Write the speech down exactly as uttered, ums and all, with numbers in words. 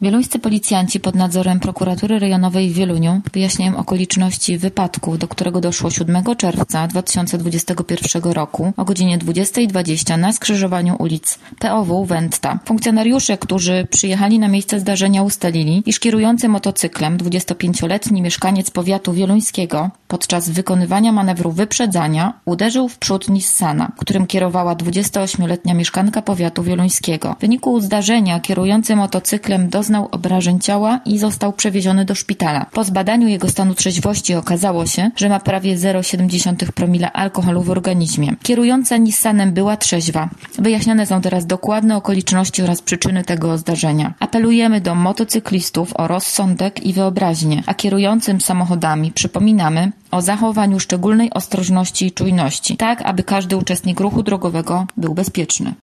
Wieluńscy policjanci pod nadzorem prokuratury rejonowej w Wieluniu wyjaśniają okoliczności wypadku, do którego doszło siódmego czerwca dwa tysiące dwudziestego pierwszego roku o godzinie dwudziestej dwadzieścia na skrzyżowaniu ulic P O W Wętta. Funkcjonariusze, którzy przyjechali na miejsce zdarzenia, ustalili, iż kierujący motocyklem dwudziestopięcioletni mieszkaniec powiatu wieluńskiego podczas wykonywania manewru wyprzedzania uderzył w przód Nissana, którym kierowała dwudziestoośmioletnia mieszkanka powiatu wieluńskiego. W wyniku zdarzenia kierujący motocyklem doznał obrażeń ciała i został przewieziony do szpitala. Po zbadaniu jego stanu trzeźwości okazało się, że ma prawie zero przecinek siedem promila alkoholu w organizmie. Kierująca Nissanem była trzeźwa. Wyjaśniane są teraz dokładne okoliczności oraz przyczyny tego zdarzenia. Apelujemy do motocyklistów o rozsądek i wyobraźnię, a kierującym samochodami przypominamy o zachowaniu szczególnej ostrożności i czujności, tak aby każdy uczestnik ruchu drogowego był bezpieczny.